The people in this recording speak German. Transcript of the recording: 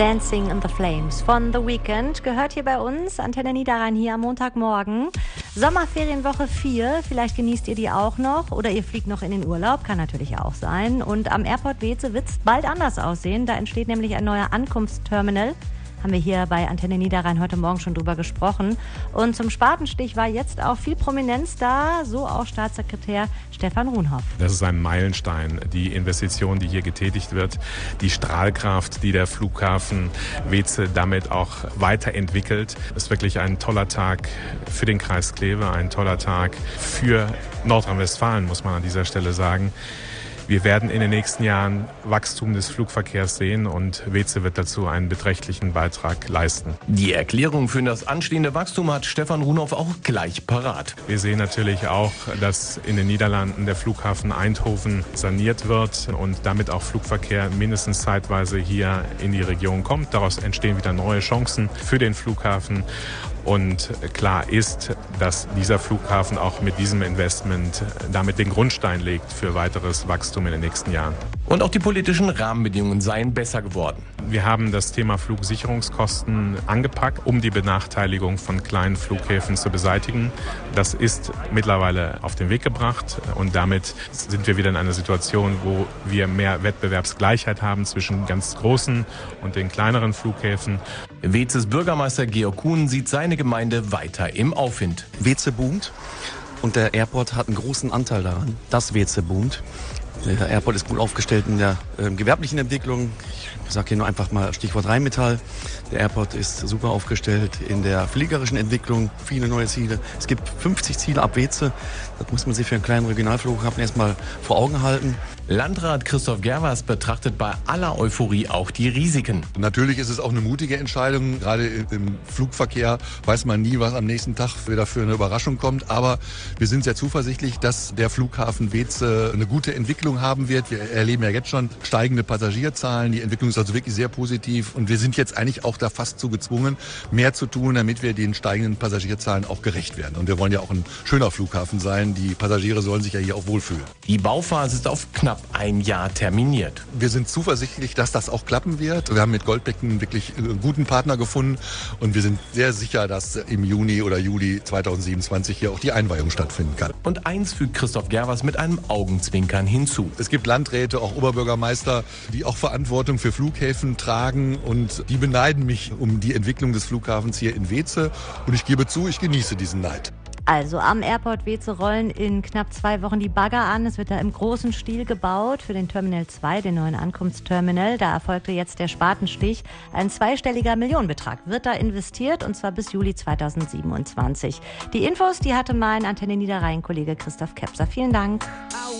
Dancing in the Flames von The Weeknd gehört hier bei uns, Antenne Niederrhein hier am Montagmorgen. Sommerferienwoche 4, vielleicht genießt ihr die auch noch oder ihr fliegt noch in den Urlaub, kann natürlich auch sein. Und am Airport Weeze wird es bald anders aussehen, da entsteht nämlich ein neuer Ankunftsterminal. Haben wir hier bei Antenne Niederrhein heute Morgen schon drüber gesprochen. Und zum Spatenstich war jetzt auch viel Prominenz da, so auch Staatssekretär Stefan Runhoff. Das ist ein Meilenstein, die Investition, die hier getätigt wird, die Strahlkraft, die der Flughafen Weeze damit auch weiterentwickelt. Es ist wirklich ein toller Tag für den Kreis Kleve, ein toller Tag für Nordrhein-Westfalen, muss man an dieser Stelle sagen. Wir werden in den nächsten Jahren Wachstum des Flugverkehrs sehen und Weeze wird dazu einen beträchtlichen Beitrag leisten. Die Erklärung für das anstehende Wachstum hat Stefan Runhoff auch gleich parat. Wir sehen natürlich auch, dass in den Niederlanden der Flughafen Eindhoven saniert wird und damit auch Flugverkehr mindestens zeitweise hier in die Region kommt. Daraus entstehen wieder neue Chancen für den Flughafen. Und klar ist, dass dieser Flughafen auch mit diesem Investment damit den Grundstein legt für weiteres Wachstum in den nächsten Jahren. Und auch die politischen Rahmenbedingungen seien besser geworden. Wir haben das Thema Flugsicherungskosten angepackt, um die Benachteiligung von kleinen Flughäfen zu beseitigen. Das ist mittlerweile auf den Weg gebracht und damit sind wir wieder in einer Situation, wo wir mehr Wettbewerbsgleichheit haben zwischen ganz großen und den kleineren Flughäfen. Weezes Bürgermeister Georg Kuhn sieht seine Gemeinde weiter im Aufwind. Weeze boomt und der Airport hat einen großen Anteil daran, dass Weeze boomt. Der Airport ist gut aufgestellt in der gewerblichen Entwicklung. Ich sage hier nur einfach mal Stichwort Rheinmetall. Der Airport ist super aufgestellt in der fliegerischen Entwicklung, viele neue Ziele. Es gibt 50 Ziele ab Weeze. Das muss man sich für einen kleinen Regionalflughafen erstmal vor Augen halten. Landrat Christoph Gerwas betrachtet bei aller Euphorie auch die Risiken. Natürlich ist es auch eine mutige Entscheidung. Gerade im Flugverkehr weiß man nie, was am nächsten Tag wieder für eine Überraschung kommt. Aber wir sind sehr zuversichtlich, dass der Flughafen Weeze eine gute Entwicklung haben wird. Wir erleben ja jetzt schon steigende Passagierzahlen. Die Entwicklung ist also wirklich sehr positiv. Und wir sind jetzt eigentlich auch da fast zu gezwungen, mehr zu tun, damit wir den steigenden Passagierzahlen auch gerecht werden. Und wir wollen ja auch ein schöner Flughafen sein. Die Passagiere sollen sich ja hier auch wohlfühlen. Die Bauphase ist auf knapp ein Jahr terminiert. Wir sind zuversichtlich, dass das auch klappen wird. Wir haben mit Goldbecken wirklich einen guten Partner gefunden und wir sind sehr sicher, dass im Juni oder Juli 2027 hier auch die Einweihung stattfinden kann. Und eins fügt Christoph Gerwas mit einem Augenzwinkern hinzu. Es gibt Landräte, auch Oberbürgermeister, die auch Verantwortung für Flughäfen tragen und die beneiden mich um die Entwicklung des Flughafens hier in Weeze und ich gebe zu, ich genieße diesen Neid. Also am Airport Weeze rollen in knapp 2 Wochen die Bagger an. Es wird da im großen Stil gebaut für den Terminal 2, den neuen Ankunftsterminal. Da erfolgte jetzt der Spatenstich. Ein zweistelliger Millionenbetrag wird da investiert und zwar bis Juli 2027. Die Infos, die hatte mein Antenne Niederrhein-Kollege Christoph Kepser. Vielen Dank.